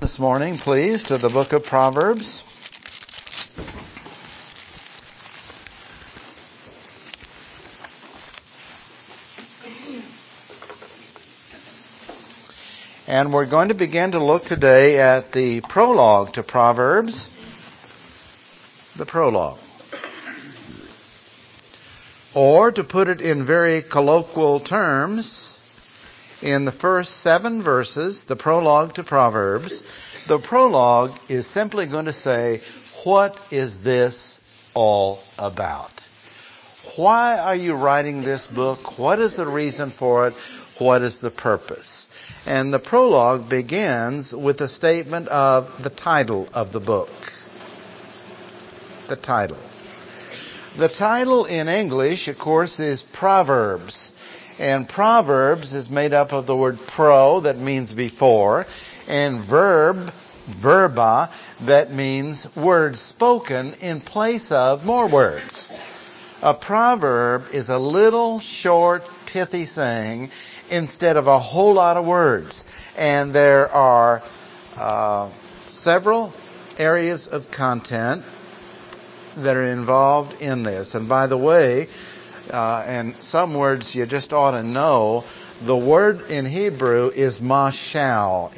this morning, please, to the book of Proverbs. And we're going to begin to look today at the prologue to Proverbs. The prologue. Or, to put it in very colloquial terms, in the first 7 verses, the prologue to Proverbs, the prologue is simply going to say, what is this all about? Why are you writing this book? What is the reason for it? What is the purpose? And the prologue begins with a statement of the title of the book. The title. The title in English, of course, is Proverbs. And Proverbs is made up of the word pro, that means before, and verba, that means words spoken in place of more words. A proverb is a little short, pithy saying instead of a whole lot of words. And there are several areas of content that are involved in this. And by the way, and some words you just ought to know, the word in Hebrew is mashal,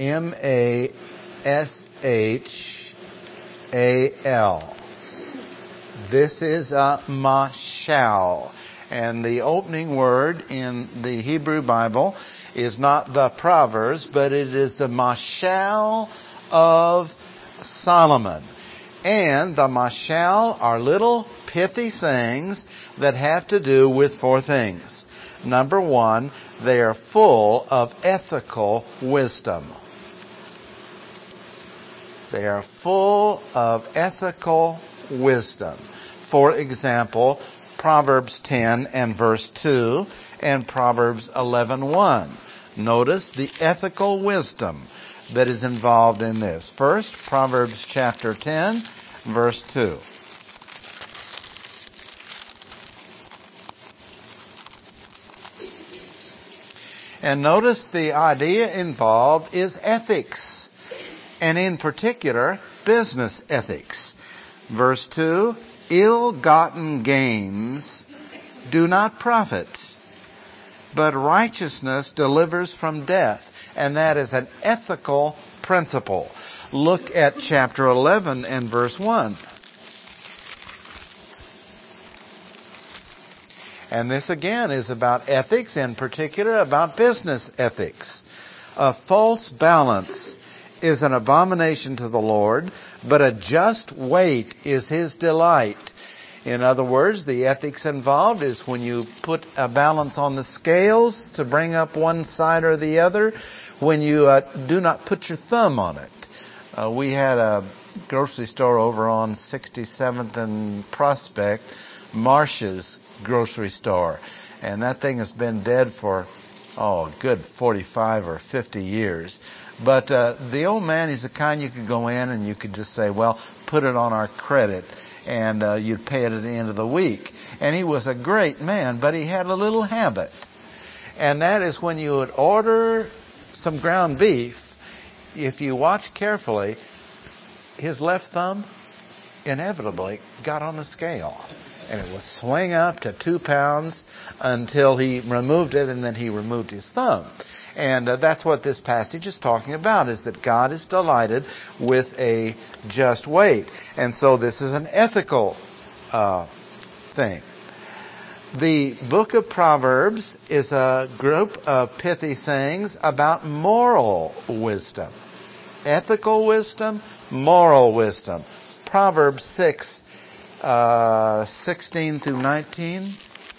M-A-S-H-A-L. This is a mashal. And the opening word in the Hebrew Bible is not the Proverbs, but it is the mashal of Solomon. And the mashal are little pithy sayings that have to do with 4 things. Number 1, they are full of ethical wisdom. They are full of ethical wisdom. For example, Proverbs 10 and verse 2 and Proverbs 11:1. Notice the ethical wisdom that is involved in this. First, Proverbs chapter 10, verse 2. And notice the idea involved is ethics, and in particular, business ethics. Verse 2, ill-gotten gains do not profit, but righteousness delivers from death. And that is an ethical principle. Look at chapter 11 and verse 1. And this again is about ethics, in particular about business ethics. A false balance is an abomination to the Lord, but a just weight is His delight. In other words, the ethics involved is when you put a balance on the scales to bring up one side or the other, when you do not put your thumb on it. We had a grocery store over on 67th and Prospect, Marsh's grocery store. And that thing has been dead for, good 45 or 50 years. But the old man, he's the kind you could go in and you could just say, well, put it on our credit, and you'd pay it at the end of the week. And he was a great man, but he had a little habit. And that is when you would order some ground beef, if you watch carefully, his left thumb inevitably got on the scale. And it would swing up to 2 pounds until he removed it, and then he removed his thumb. And that's what this passage is talking about, is that God is delighted with a just weight. And so this is an ethical thing. The book of Proverbs is a group of pithy sayings about moral wisdom. Ethical wisdom, moral wisdom. Proverbs 6, 16 through 19.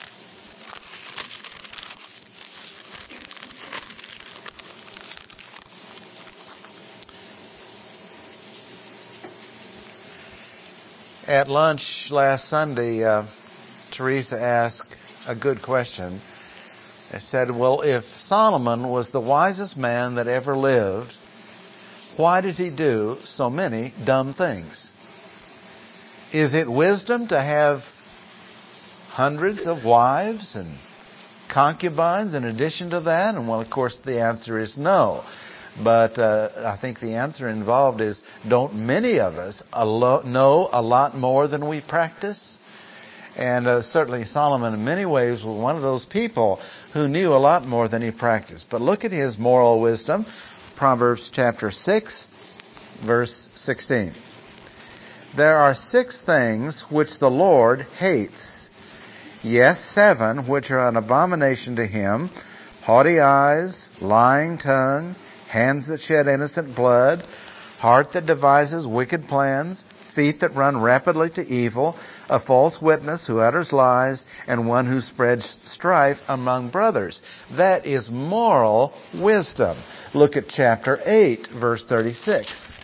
At lunch last Sunday, Teresa asked a good question. I said, well, if Solomon was the wisest man that ever lived, why did he do so many dumb things? Is it wisdom to have hundreds of wives and concubines in addition to that? And well, of course, the answer is no. But I think the answer involved is, don't many of us know a lot more than we practice? And certainly Solomon in many ways was one of those people who knew a lot more than he practiced. But look at his moral wisdom. Proverbs chapter 6, verse 16. There are 6 things which the Lord hates. Yes, 7 which are an abomination to him. Haughty eyes, lying tongue, hands that shed innocent blood, heart that devises wicked plans, feet that run rapidly to evil, a false witness who utters lies, and one who spreads strife among brothers. That is moral wisdom. Look at chapter 8, verse 36.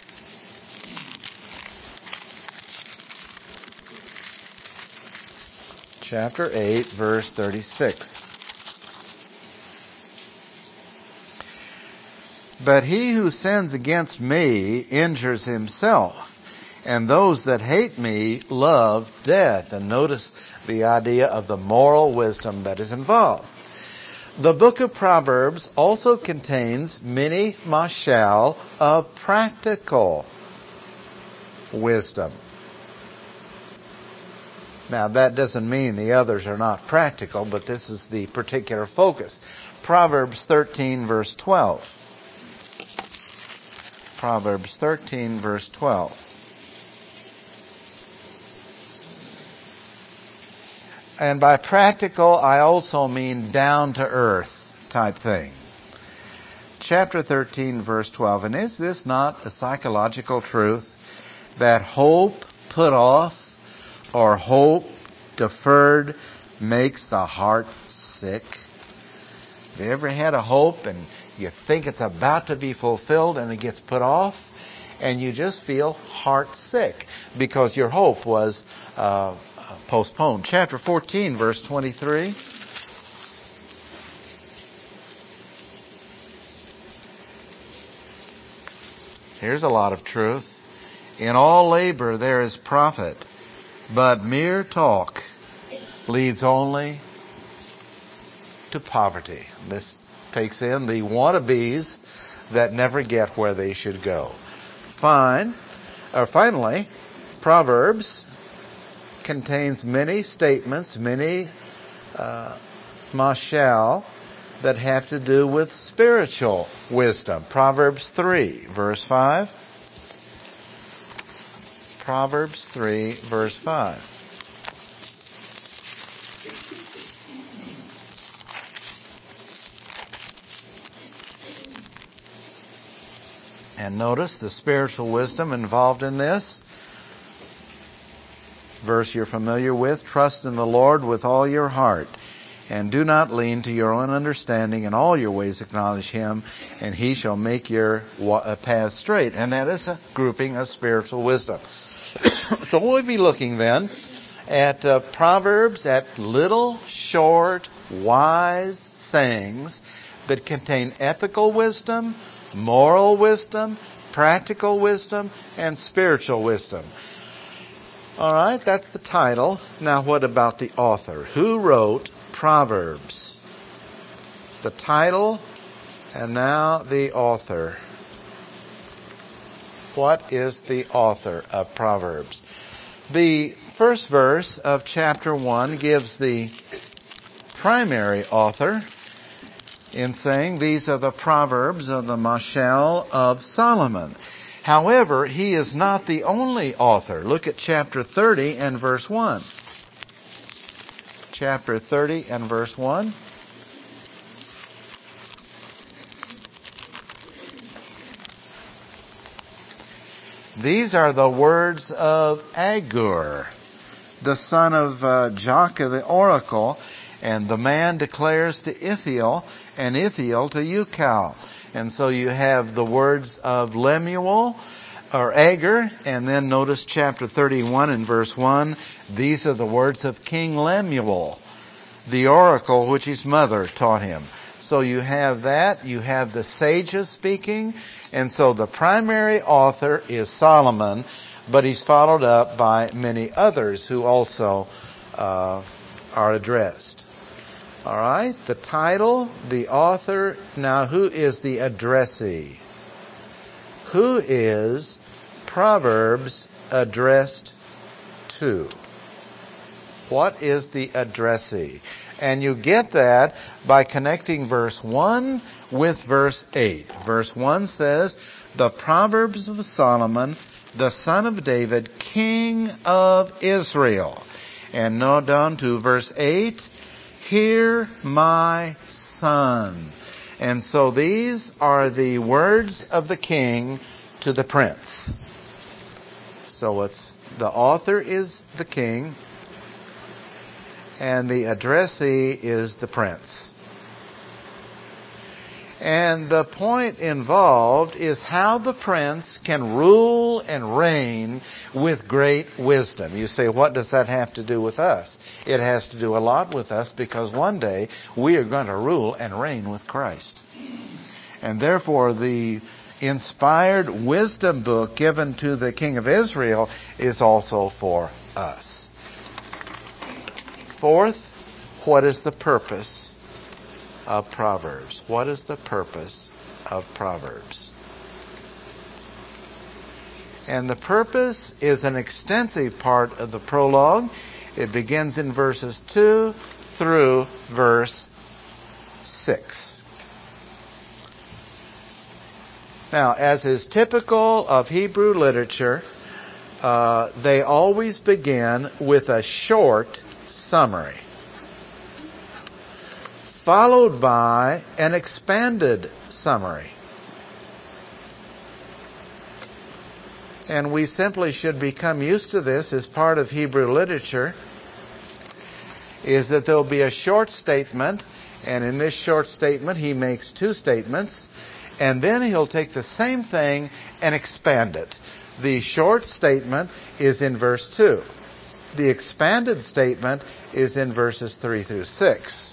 Chapter 8, verse 36. But he who sins against me injures himself, and those that hate me love death. And notice the idea of the moral wisdom that is involved. The book of Proverbs also contains many mashal of practical wisdom. Now that doesn't mean the others are not practical, but this is the particular focus. Proverbs 13 verse 12. Proverbs 13 verse 12. And by practical, I also mean down to earth type thing. Chapter 13 verse 12. And is this not a psychological truth that hope put off or hope deferred makes the heart sick? Have you ever had a hope and you think it's about to be fulfilled and it gets put off and you just feel heart sick because your hope was postponed? Chapter 14 verse 23. Here's a lot of truth. In all labor there is profit, but mere talk leads only to poverty. This takes in the wannabes that never get where they should go. Finally, Proverbs contains many statements, many mashal that have to do with spiritual wisdom. Proverbs 3, verse 5. Proverbs 3, verse 5. And notice the spiritual wisdom involved in this. Verse you're familiar with. Trust in the Lord with all your heart, and do not lean to your own understanding. In all your ways acknowledge Him, and He shall make your path straight. And that is a grouping of spiritual wisdom. So we'll be looking then at Proverbs, at little, short, wise sayings that contain ethical wisdom, moral wisdom, practical wisdom, and spiritual wisdom. All right, that's the title. Now what about the author? Who wrote Proverbs? The title, and now the author. What is the author of Proverbs? The first verse of chapter 1 gives the primary author in saying these are the Proverbs of the Mashal of Solomon. However, he is not the only author. Look at chapter 30 and verse 1. Chapter 30 and verse 1. These are the words of Agur, the son of Jakeh the oracle, and the man declares to Ithiel, and Ithiel to Ukal. And so you have the words of Lemuel, or Agur, and then notice chapter 31 and verse 1. These are the words of King Lemuel, the oracle which his mother taught him. So you have that, you have the sages speaking, and so the primary author is Solomon, but he's followed up by many others who also are addressed. All right, the title, the author. Now, who is the addressee? Who is Proverbs addressed to? What is the addressee? And you get that by connecting verse 1 with verse 8. Verse 1 says, the Proverbs of Solomon, the son of David, king of Israel. And now down to verse 8, hear my son. And so these are the words of the king to the prince. So the author is the king, and the addressee is the prince. And the point involved is how the prince can rule and reign with great wisdom. You say, what does that have to do with us? It has to do a lot with us, because one day we are going to rule and reign with Christ. And therefore the inspired wisdom book given to the king of Israel is also for us. Fourth, what is the purpose of Proverbs? What is the purpose of Proverbs? And the purpose is an extensive part of the prologue. It begins in verses 2 through verse 6. Now, as is typical of Hebrew literature, they always begin with a short summary, followed by an expanded summary. And we simply should become used to this as part of Hebrew literature, is that there will be a short statement, and in this short statement he makes two statements, and then he'll take the same thing and expand it. The short statement is in verse 2. The expanded statement is in verses 3 through 6.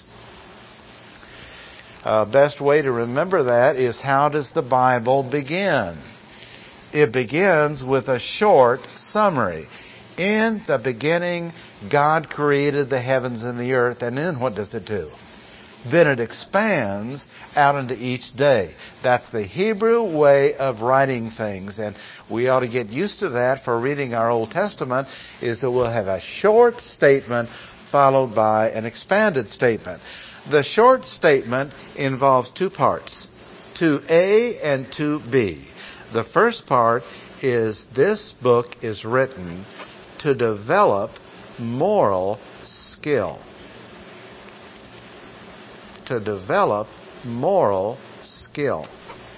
Best way to remember that is, how does the Bible begin? It begins with a short summary. In the beginning, God created the heavens and the earth, and then what does it do? Then it expands out into each day. That's the Hebrew way of writing things, and we ought to get used to that for reading our Old Testament, is that we'll have a short statement followed by an expanded statement. The short statement involves two parts, 2A and 2B. The first part is, this book is written to develop moral skill. To develop moral skill.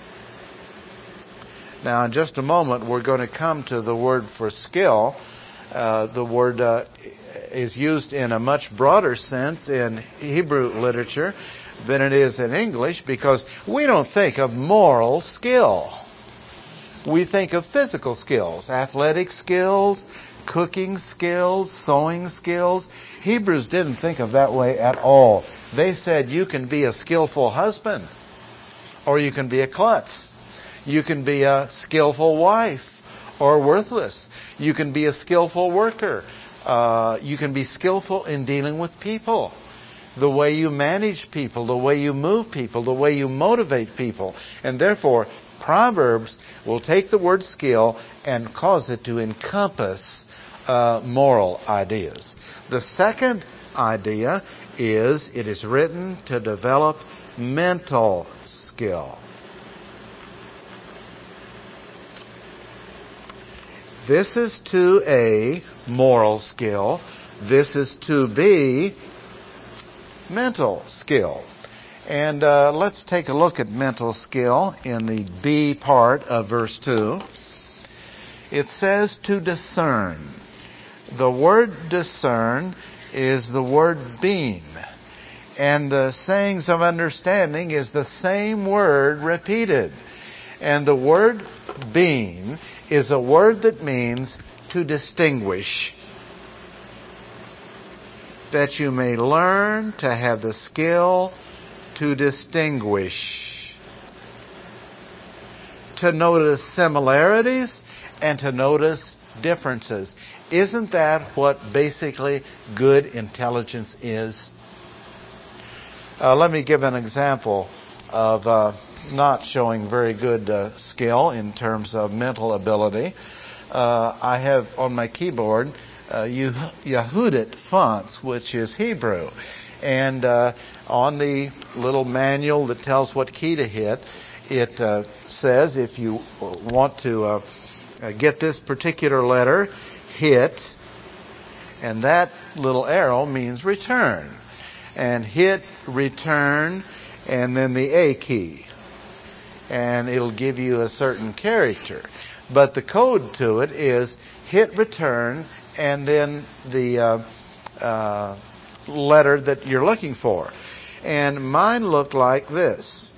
Now, in just a moment, we're going to come to the word for skill. The word is used in a much broader sense in Hebrew literature than it is in English, because we don't think of moral skill. We think of physical skills, athletic skills, cooking skills, sewing skills. Hebrews didn't think of that way at all. They said you can be a skillful husband, or you can be a klutz. You can be a skillful wife, or worthless. You can be a skillful worker. You can be skillful in dealing with people. The way you manage people, the way you move people, the way you motivate people. And therefore, Proverbs will take the word skill and cause it to encompass moral ideas. The second idea is, it is written to develop mental skill. This is 2A, moral skill. This is 2B, mental skill. And let's take a look at mental skill in the B part of verse 2. It says to discern. The word discern is the word beam. And the sayings of understanding is the same word repeated. And the word beam is a word that means to distinguish. That you may learn to have the skill to distinguish. To notice similarities and to notice differences. Isn't that what basically good intelligence is? Let me give an example of not showing very good skill in terms of mental ability. I have on my keyboard Yehudit fonts, which is Hebrew. And on the little manual that tells what key to hit, it says if you want to get this particular letter, hit, and that little arrow means return. And hit, return, and then the A key. And it'll give you a certain character. But the code to it is hit return and then the letter that you're looking for. And mine looked like this.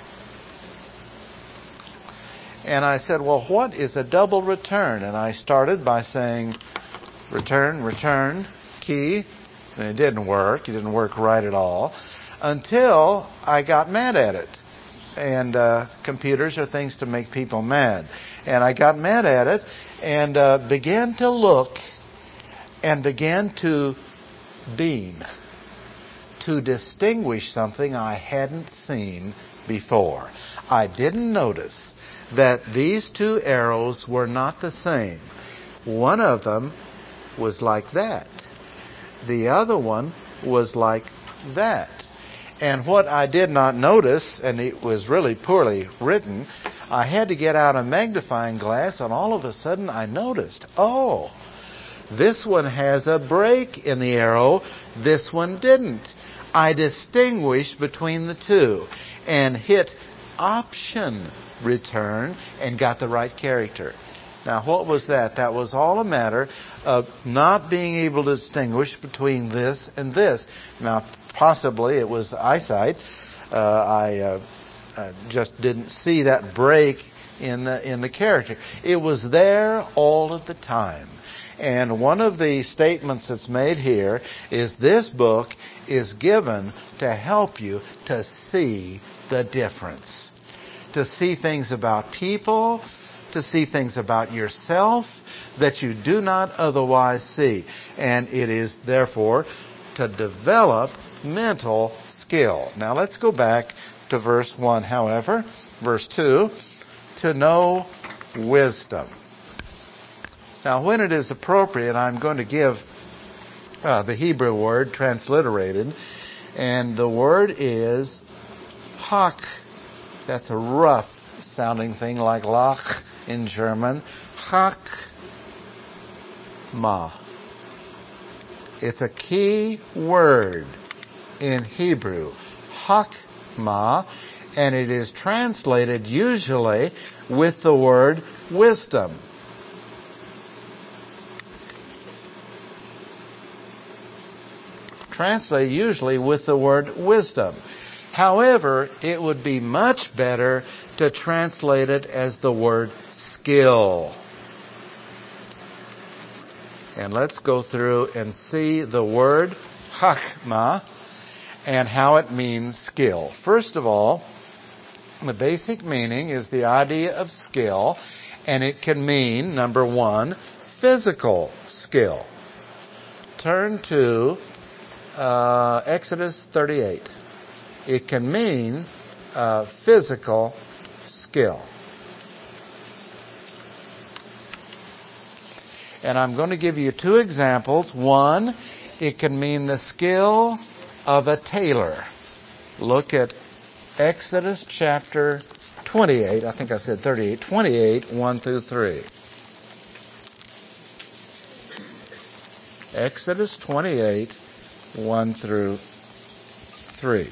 And I said, well, what is a double return? And I started by saying return, return, key. And it didn't work. It didn't work right at all. Until I got mad at it. And computers are things to make people mad. And I got mad at it and began to look and began to beam, to distinguish something I hadn't seen before. I didn't notice that these two arrows were not the same. One of them was like that. The other one was like that. And what I did not notice, and it was really poorly written, I had to get out a magnifying glass, and all of a sudden I noticed, oh, this one has a break in the arrow, this one didn't. I distinguished between the two and hit Option return and got the right character. Now, what was that? That was all a matter of not being able to distinguish between this and this. Now, possibly it was eyesight. I just didn't see that break in the character. It was there all of the time. And one of the statements that's made here is this book is given to help you to see the difference. To see things about people, to see things about yourself that you do not otherwise see. And it is therefore to develop mental skill. Now let's go back to verse 1, however. Verse 2, to know wisdom. Now when it is appropriate, I'm going to give the Hebrew word transliterated. And the word is hak. That's a rough sounding thing like lach in German. Hakma. It's a key word in Hebrew. Hakma. And it is translated usually with the word wisdom. Translated usually with the word wisdom. However, it would be much better to translate it as the word skill. And let's go through and see the word chachma and how it means skill. First of all, the basic meaning is the idea of skill, and it can mean, number one, physical skill. Turn to Exodus 38. It can mean physical skill. And I'm going to give you two examples. One, it can mean the skill of a tailor. Look at Exodus chapter 28. I think I said 38. 28, 1 through 3. Exodus 28, 1 through 3.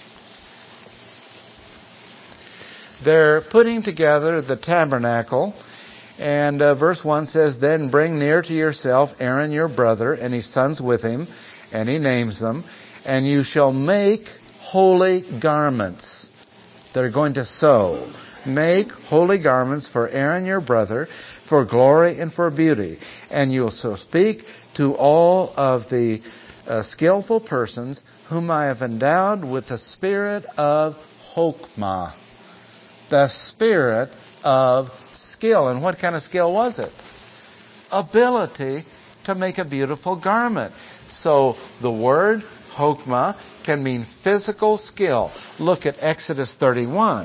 They're putting together the tabernacle, and verse 1 says, Then bring near to yourself Aaron your brother, and his sons with him, and he names them, and you shall make holy garments. They're going to sew. Make holy garments for Aaron your brother, for glory and for beauty. And you will so speak to all of the skillful persons whom I have endowed with the spirit of Chokmah. The spirit of skill. And what kind of skill was it? Ability to make a beautiful garment. So the word Hokmah can mean physical skill. Look at Exodus 31.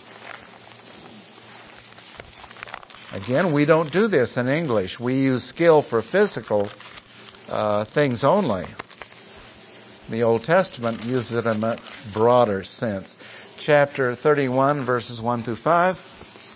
Again, we don't do this in English. We use skill for physical things only. The Old Testament uses it in a much broader sense. Chapter 31, verses 1 through 5.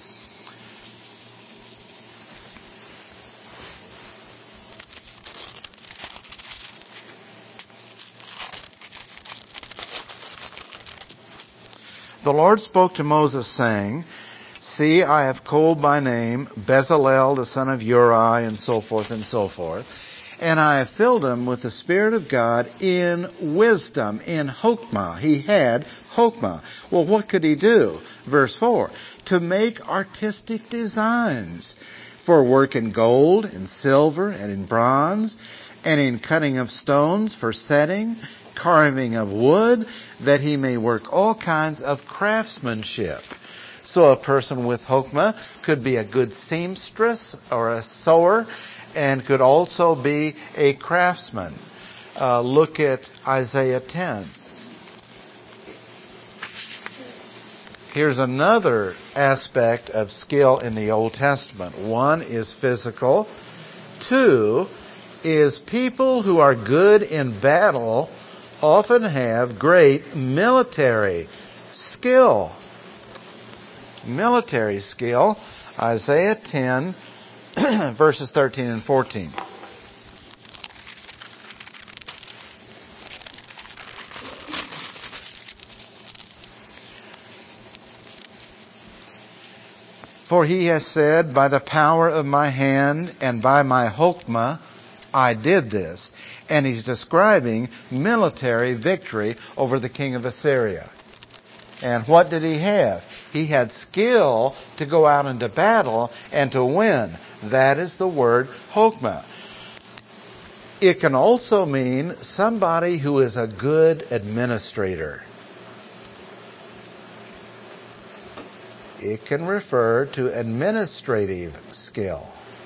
The Lord spoke to Moses, saying, See, I have called by name Bezalel, the son of Uri, and so forth and so forth. And I have filled him with the Spirit of God in wisdom, in Hokmah. He had Hokmah. Well, what could he do? Verse 4, to make artistic designs for work in gold, in silver, and in bronze, and in cutting of stones for setting, carving of wood, that he may work all kinds of craftsmanship. So a person with Hokmah could be a good seamstress or a sewer, and could also be a craftsman. Look at Isaiah 10. Here's another aspect of skill in the Old Testament. One is physical. Two is people who are good in battle often have great military skill. Military skill. Isaiah 10, verses 13 and 14. For he has said, by the power of my hand and by my Hokmah, I did this. And he's describing military victory over the king of Assyria. And what did he have? He had skill to go out into battle and to win. That is the word Hokmah. It can also mean somebody who is a good administrator. It can refer to administrative skill.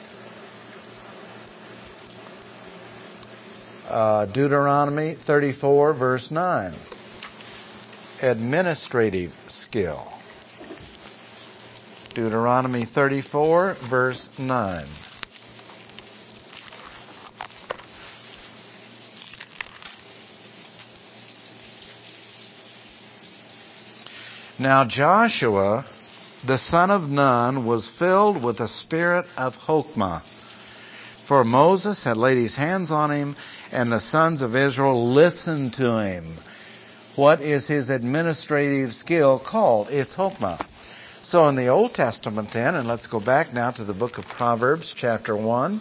Deuteronomy 34, verse 9. Administrative skill. Deuteronomy 34, verse 9. Now Joshua, the son of Nun, was filled with the spirit of Hokmah. For Moses had laid his hands on him, and the sons of Israel listened to him. What is his administrative skill called? It's Hokmah. So in the Old Testament then, and let's go back now to the book of Proverbs, chapter 1.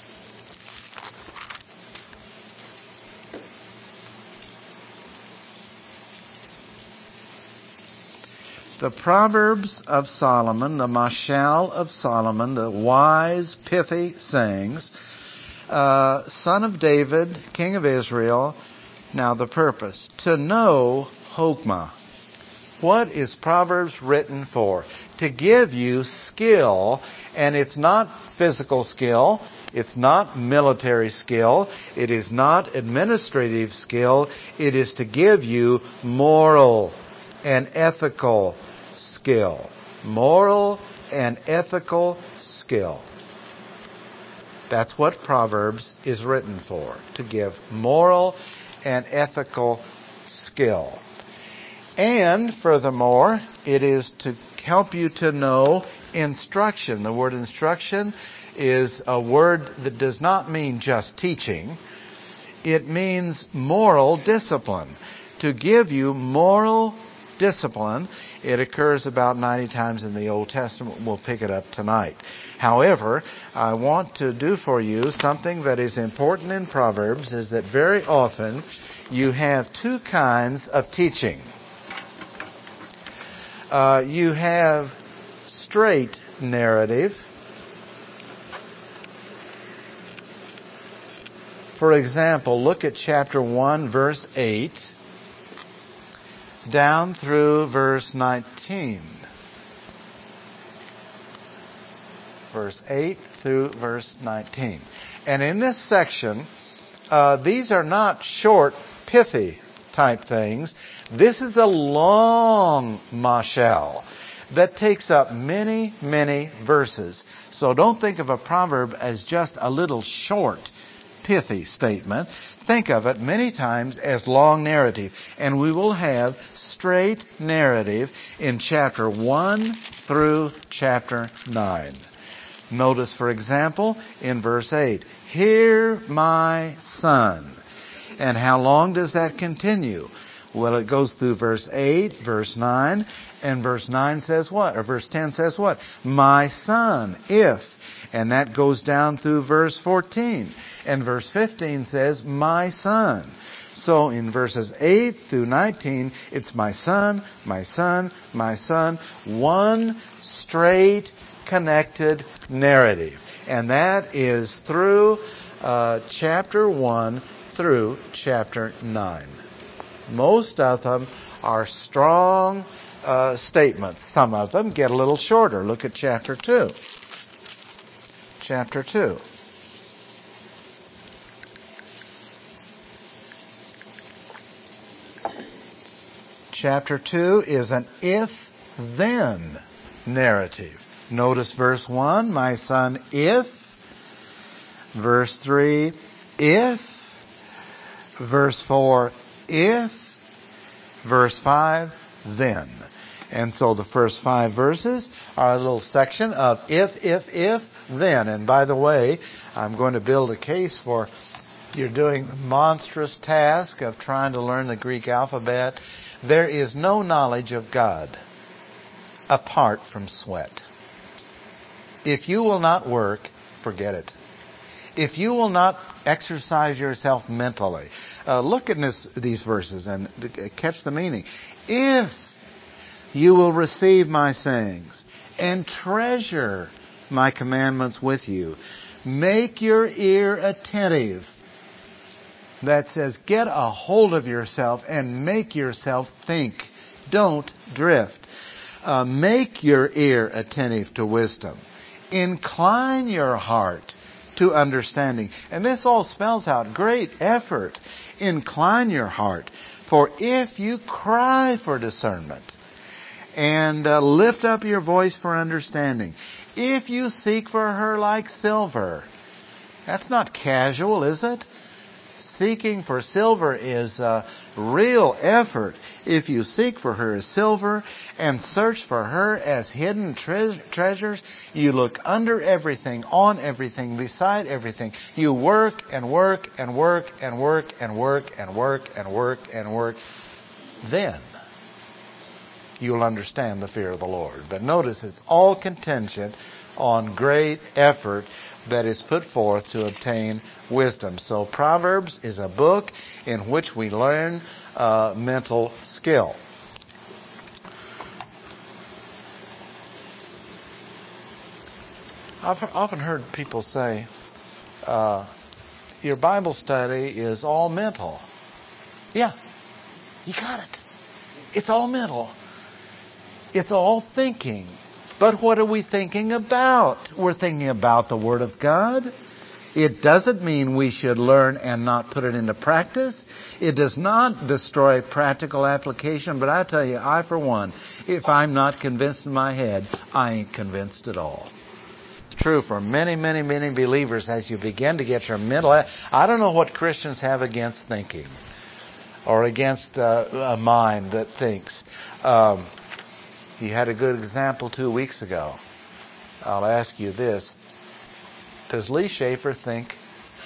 The Proverbs of Solomon, the Mashal of Solomon, the wise, pithy sayings, son of David, king of Israel. Now the purpose, to know Hokmah. What is Proverbs written for? To give you skill, and it's not physical skill, it's not military skill, it is not administrative skill, it is to give you moral and ethical skill. Moral and ethical skill. That's what Proverbs is written for, to give moral and ethical skill. And furthermore, it is to help you to know instruction. The word instruction is a word that does not mean just teaching. It means moral discipline. To give you moral discipline. It occurs about 90 times in the Old Testament. We'll pick it up tonight. However, I want to do for you something that is important in Proverbs, is that very often you have two kinds of teaching. You have straight narrative. For example, look at chapter 1, verse 8, down through verse 19. Verse 8 through verse 19. And in this section, these are not short pithy type things. This is a long mashal that takes up many, many verses. So don't think of a proverb as just a little short, pithy statement. Think of it many times as long narrative. And we will have straight narrative in chapter 1 through chapter 9. Notice, for example, in verse 8, "Hear my son." And how long does that continue? Well, it goes through verse 8, verse 9, and verse 9 says what? Or verse 10 says what? "My son, if." And that goes down through verse 14. And verse 15 says, "My son." So in verses 8 through 19, it's my son, my son, my son. One straight connected narrative. And that is through chapter 1 through chapter 9. Most of them are strong statements. Some of them get a little shorter. Look at chapter 2. Chapter 2. Chapter 2 is an if-then narrative. Notice verse 1, "My son, if." Verse 3, "if." Verse 4, "if." Verse 5, "then." And so the first 5 verses are a little section of if, then. And by the way, I'm going to build a case for you're doing the monstrous task of trying to learn the Greek alphabet. There is no knowledge of God apart from sweat. If you will not work, forget it. If you will not exercise yourself mentally, look at these verses and catch the meaning. "If you will receive my sayings and treasure my commandments with you, make your ear attentive." That says, get a hold of yourself and make yourself think. Don't drift. Make your ear attentive to wisdom. Incline your heart to understanding. And this all spells out great effort. Incline your heart. For if you cry for discernment and lift up your voice for understanding, if you seek for her like silver. That's not casual, is it? Seeking for silver is real effort. If you seek for her as silver and search for her as hidden treasures, you look under everything, on everything, beside everything. You work and work and work and work and work and work and work and work. Then you'll understand the fear of the Lord. But notice it's all contingent on great effort that is put forth to obtain wisdom. So Proverbs is a book in which we learn mental skill. I've often heard people say, your Bible study is all mental. Yeah, you got it. It's all mental. It's all thinking. But what are we thinking about? We're thinking about the Word of God. It doesn't mean we should learn and not put it into practice. It does not destroy practical application. But I tell you, I for one, if I'm not convinced in my head, I ain't convinced at all. It's true for many, many, many believers as you begin to get your mental... I don't know what Christians have against thinking or against a mind that thinks. You had a good example 2 weeks ago. I'll ask you this. Does Lee Schaefer think?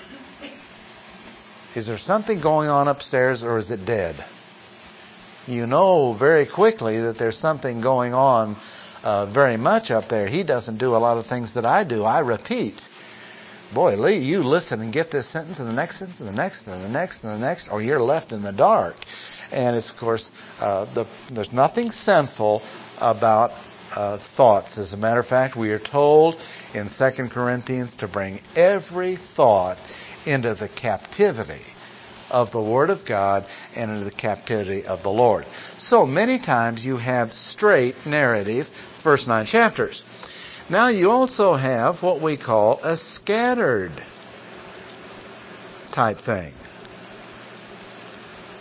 Is there something going on upstairs or is it dead? You know very quickly that there's something going on very much up there. He doesn't do a lot of things that I do. I repeat. Boy, Lee, you listen and get this sentence and the next sentence and the next and the next and the next, or you're left in the dark. And it's, of course, there's nothing sinful about thoughts. As a matter of fact, we are told in 2 Corinthians to bring every thought into the captivity of the Word of God and into the captivity of the Lord. So many times you have straight narrative, first 9 chapters. Now you also have what we call a scattered type thing.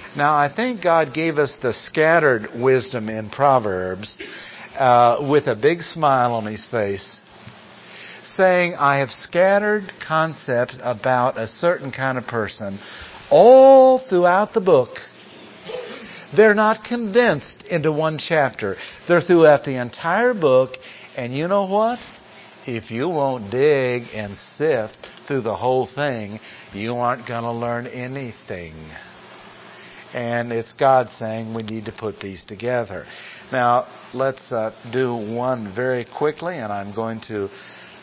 Now, I think God gave us the scattered wisdom in Proverbs with a big smile on his face, saying, I have scattered concepts about a certain kind of person all throughout the book. They're not condensed into one chapter. They're throughout the entire book. And you know what? If you won't dig and sift through the whole thing, you aren't going to learn anything. And it's God saying we need to put these together. Now, let's do one very quickly, and I'm going to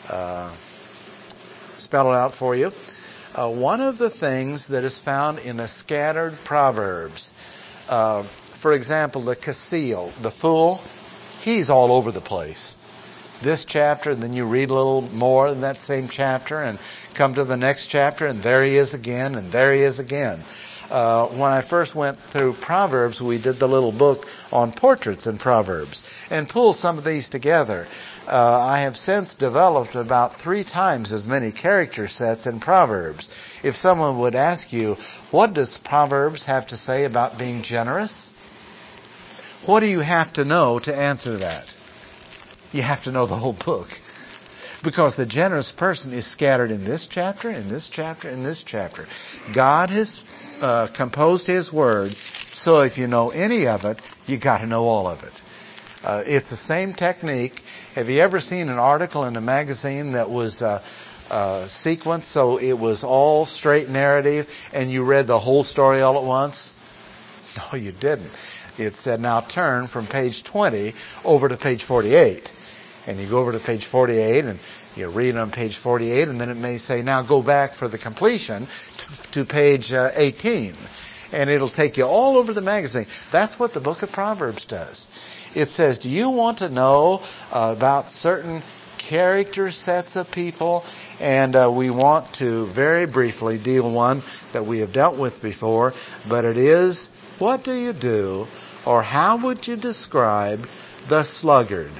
spell it out for you. One of the things that is found in the scattered Proverbs, for example, the Kasil, the fool, he's all over the place. This chapter, and then you read a little more in that same chapter and come to the next chapter, and there he is again, and there he is again. When I first went through Proverbs, we did the little book on portraits in Proverbs and pulled some of these together. I have since developed about 3 times as many character sets in Proverbs. If someone would ask you, what does Proverbs have to say about being generous? What do you have to know to answer that? You have to know the whole book. Because the generous person is scattered in this chapter, in this chapter, in this chapter. God has composed His Word, so if you know any of it, you got to know all of it. It's the same technique. Have you ever seen an article in a magazine that was sequenced, so it was all straight narrative, and you read the whole story all at once? No, you didn't. It said, now turn from page 20 over to page 48. And you go over to page 48 and you read on page 48, and then it may say, now go back for the completion to page 18. And it'll take you all over the magazine. That's what the book of Proverbs does. It says, do you want to know about certain character sets of people? And we want to very briefly deal one that we have dealt with before, but it is, what do you do, or how would you describe the sluggard?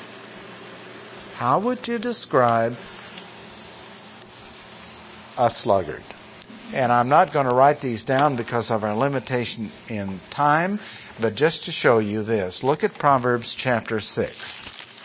How would you describe a sluggard? And I'm not going to write these down because of our limitation in time, but just to show you this. Look at Proverbs chapter 6.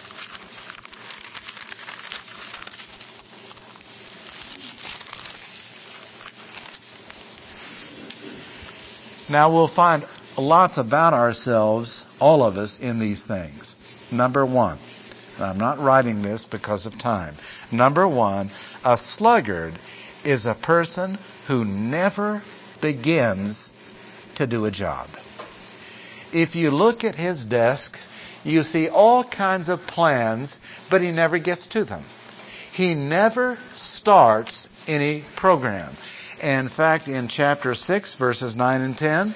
Now we'll find lots about ourselves, all of us, in these things. Number 1. I'm not writing this because of time. Number 1, a sluggard is a person who never begins to do a job. If you look at his desk, you see all kinds of plans, but he never gets to them. He never starts any program. In fact, in chapter 6, verses 9 and 10,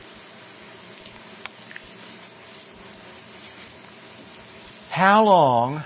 How long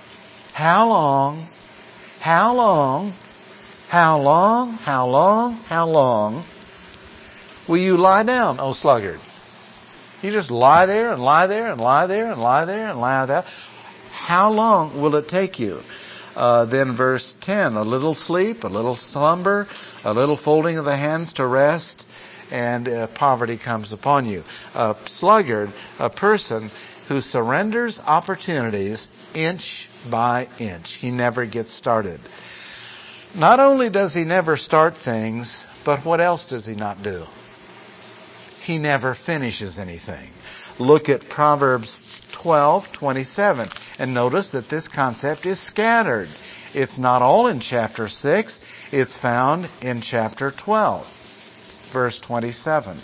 will you lie down, O sluggard? You just lie there and lie there and lie there and lie there and lie there. How long will it take you? Then verse 10, a little sleep, a little slumber, a little folding of the hands to rest, and poverty comes upon you. A sluggard, a person who surrenders opportunities inch by inch. He never gets started. Not only does he never start things, but what else does he not do? He never finishes anything. Look at Proverbs 12:27 and notice that this concept is scattered. It's not all in chapter 6. It's found in chapter 12, verse 27.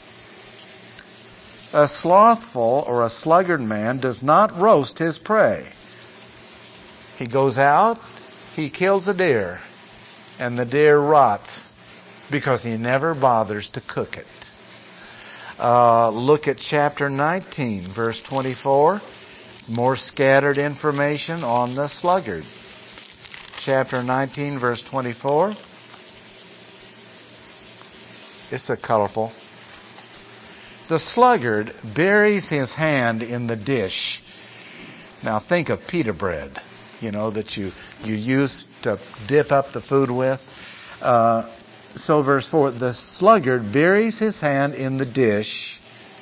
A slothful or a sluggard man does not roast his prey. He goes out, he kills a deer, and the deer rots because he never bothers to cook it. Look at chapter 19, verse 24. It's more scattered information on the sluggard. Chapter 19, verse 24. It's a colorful. The sluggard buries his hand in the dish. Now think of pita bread, that you use to dip up the food with. So verse 4, the sluggard buries his hand in the dish,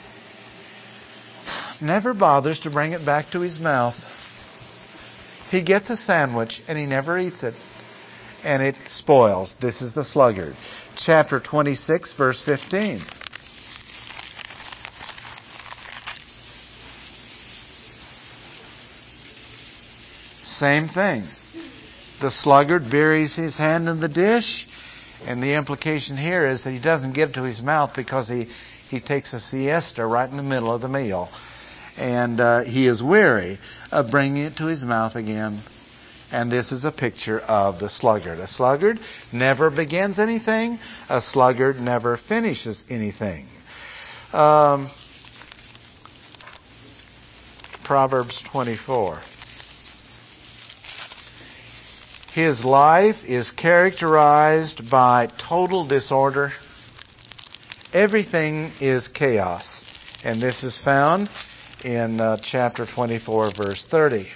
never bothers to bring it back to his mouth. He gets a sandwich and he never eats it. And it spoils. This is the sluggard. Chapter 26, verse 15. Same thing. The sluggard buries his hand in the dish, and the implication here is that he doesn't get it to his mouth because he takes a siesta right in the middle of the meal. And he is weary of bringing it to his mouth again. And this is a picture of the sluggard. A sluggard never begins anything. A sluggard never finishes anything. Proverbs 24. His life is characterized by total disorder. Everything is chaos. And this is found in chapter 24, verse 30.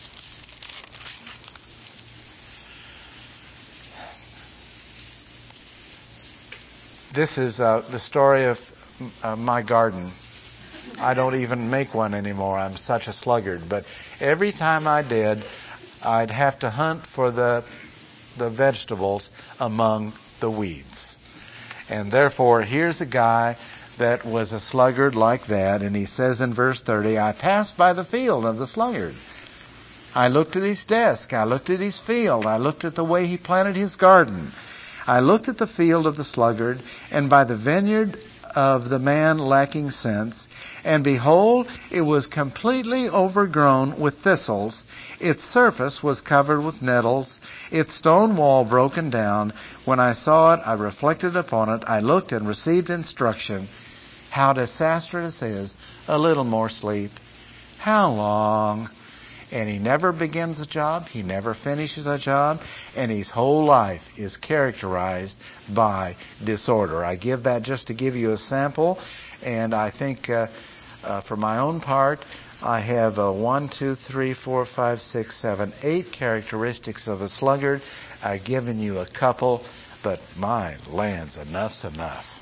This is the story of my garden. I don't even make one anymore. I'm such a sluggard. But every time I did, I'd have to hunt for the vegetables among the weeds. And therefore, here's a guy that was a sluggard like that. And he says in verse 30, I passed by the field of the sluggard. I looked at his desk. I looked at his field. I looked at the way he planted his garden. I looked at the field of the sluggard, and by the vineyard of the man lacking sense, and behold, it was completely overgrown with thistles. Its surface was covered with nettles, its stone wall broken down. When I saw it, I reflected upon it. I looked and received instruction. How disastrous is a little more sleep. How long? And he never begins a job, he never finishes a job, and his whole life is characterized by disorder. I give that just to give you a sample, and I think for my own part, I have 1, 2, 3, 4, 5, 6, 7, 8 characteristics of a sluggard. I've given you a couple, but my lands, enough's enough.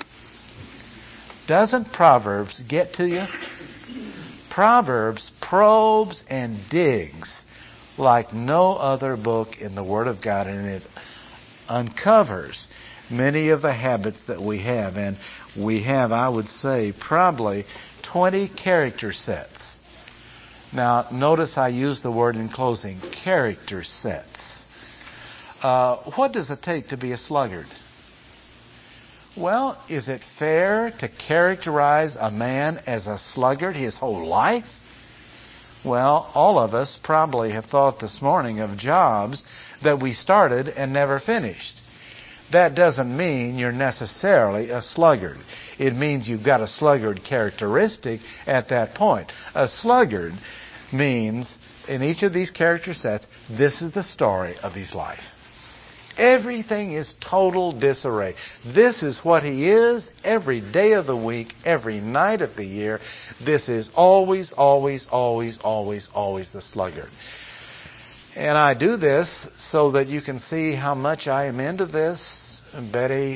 Doesn't Proverbs get to you? Proverbs probes and digs like no other book in the Word of God, and it uncovers many of the habits that we have. And we have, I would say, probably 20 character sets. Now, notice I use the word in closing, character sets. What does it take to be a sluggard? Well, is it fair to characterize a man as a sluggard his whole life? Well, all of us probably have thought this morning of jobs that we started and never finished. That doesn't mean you're necessarily a sluggard. It means you've got a sluggard characteristic at that point. A sluggard means, in each of these character sets, this is the story of his life. Everything is total disarray. This is what he is every day of the week, every night of the year. This is always, always, always, always, always the sluggard. And I do this so that you can see how much I am into this. And Betty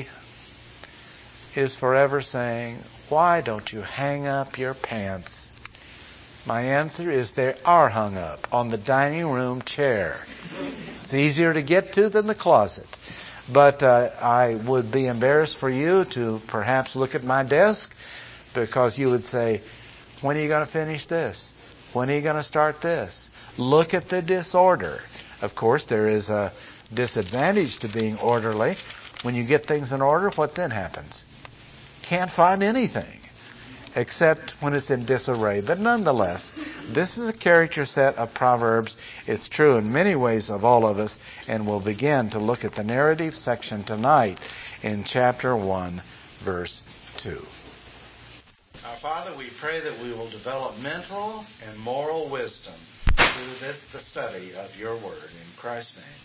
is forever saying, why don't you hang up your pants? My answer is they are hung up on the dining room chair. It's easier to get to than the closet. But I would be embarrassed for you to perhaps look at my desk, because you would say, when are you going to finish this? When are you going to start this? Look at the disorder. Of course, there is a disadvantage to being orderly. When you get things in order, what then happens? Can't find anything except when it's in disarray. But nonetheless, this is a character set of Proverbs. It's true in many ways of all of us, and we'll begin to look at the narrative section tonight in chapter 1, verse 2. Our Father, we pray that we will develop mental and moral wisdom through this, the study of your word. In Christ's name.